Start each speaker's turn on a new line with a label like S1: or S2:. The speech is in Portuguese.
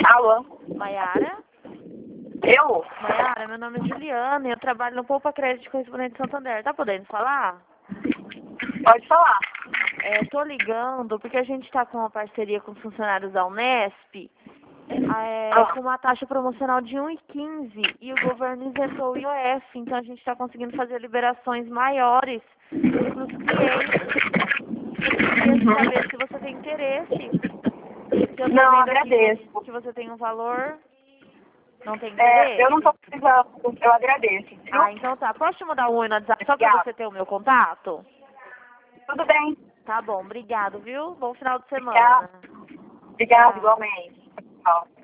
S1: Alô?
S2: Maiara?
S1: Eu?
S2: Maiara, meu nome é Juliana e eu trabalho no Poupa Crédito Correspondente Santander. Tá podendo falar?
S1: Pode falar.
S2: Tô ligando porque a gente está com uma parceria com os funcionários da Unesp, com uma taxa promocional de 1,15 e o governo isentou o IOF, então a gente está conseguindo fazer liberações maiores para os clientes. Eu queria saber se você tem interesse. Eu tô
S1: Não,
S2: vendo
S1: agradeço.
S2: aqui que você tem um valor. Não tem interesse?
S1: Eu não tô precisando, eu agradeço. Viu?
S2: Ah, então tá. Posso te mandar um oi no WhatsApp só pra você ter o meu contato?
S1: Tudo bem.
S2: Tá bom, obrigado, viu? Bom final de semana.
S1: Obrigado,
S2: Tchau.
S1: igualmente. Tchau.